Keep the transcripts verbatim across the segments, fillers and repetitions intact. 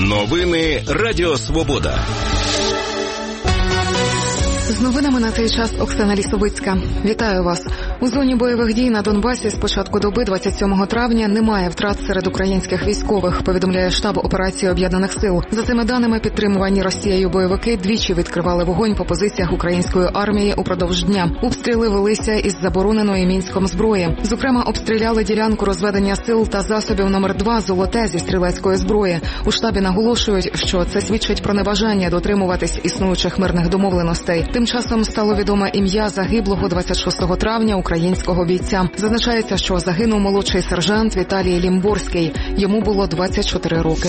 Новини Радіо Свобода. З новинами на цей час Оксана Лісовицька. Вітаю вас. У зоні бойових дій на Донбасі з початку доби двадцять сьомого травня немає втрат серед українських військових, повідомляє штаб операції Об'єднаних сил. За цими даними, підтримувані Росією бойовики двічі відкривали вогонь по позиціях української армії упродовж дня. Обстріли велися із забороненої Мінськом зброї. Зокрема, обстріляли ділянку розведення сил та засобів номер два «Золоте» зі стрілецької зброї. У штабі наголошують, що це свідчить про небажання дотримуватись існуючих мирних домовленостей. Тим часом стало відоме ім'я загиблого двадцять шостого травня українського бійця. Зазначається, що загинув молодший сержант Віталій Лімборський. Йому було двадцять чотири роки.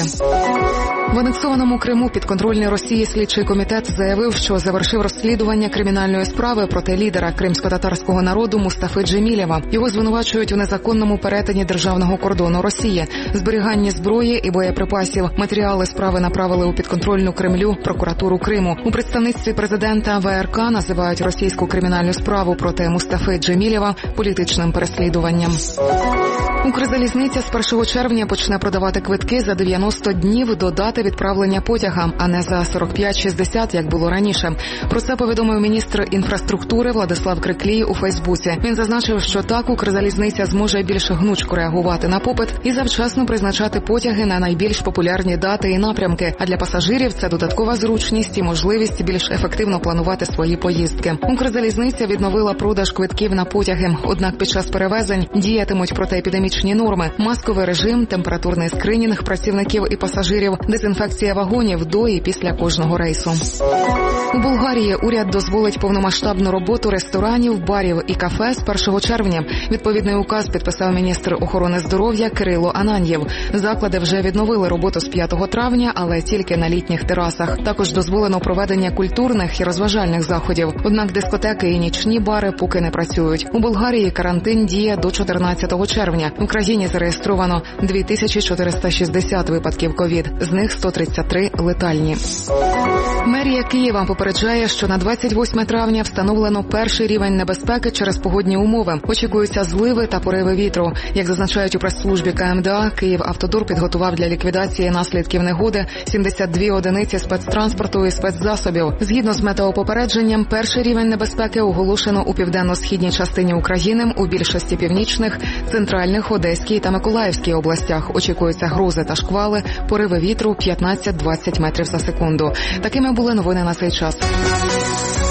В анексованому Криму підконтрольний Росії слідчий комітет заявив, що завершив розслідування кримінальної справи проти лідера кримсько-татарського народу Мустафи Джемілєва. Його звинувачують у незаконному перетині державного кордону Росії, зберіганні зброї і боєприпасів. Матеріали справи направили у підконтрольну Кремлю прокуратуру Криму. У представництві президента В Р К називають російську кримінальну справу проти Мустафи Джемілєва політичним переслідуванням. Укрзалізниця з першого червня почне продавати квитки за дев'яносто днів до дати відправлення потяга, а не за сорок п'ять шістдесят, як було раніше. Про це повідомив міністр інфраструктури Владислав Криклій у Фейсбуці. Він зазначив, що так Укрзалізниця зможе більш гнучко реагувати на попит і завчасно призначати потяги на найбільш популярні дати і напрямки. А для пасажирів це додаткова зручність і можливість більш ефективно планувати свої поїздки. Укрзалізниця відновила продаж квитків на потяги. Однак під час перевезень діятимуть протиепідемічні норми, масковий режим, температурний скринінг працівників і пасажирів, дезінфекція вагонів до і після кожного рейсу. У Болгарії уряд дозволить повномасштабну роботу ресторанів, барів і кафе з першого червня. Відповідний указ підписав міністр охорони здоров'я Кирило Ананьєв. Заклади вже відновили роботу з п'ятого травня, але тільки на літніх терасах. Також дозволено проведення культурних і розважальних заходів. Однак дискотеки і нічні бари поки не працюють. У Болгарії карантин діє до чотирнадцятого червня. В Україні зареєстровано дві тисячі чотириста шістдесят випадків ковід, з них сто тридцять три летальні. Мерія Києва попереджає, що на двадцять восьме травня встановлено перший рівень небезпеки через погодні умови. Очікуються зливи та пориви вітру. Як зазначають у прес-службі К М Д А, Київавтодор підготував для ліквідації наслідків негоди сімдесят дві одиниці спецтранспорту і спецзасобів. Згідно з метеопопередженням, перший рівень небезпеки оголошено у південно-східній частині України, у більшості північних, центральних, Одеській та Миколаївській областях. Очікуються грози та шквали, пориви вітру п'ятнадцять - двадцять метрів за секунду. Такими були новини на цей час.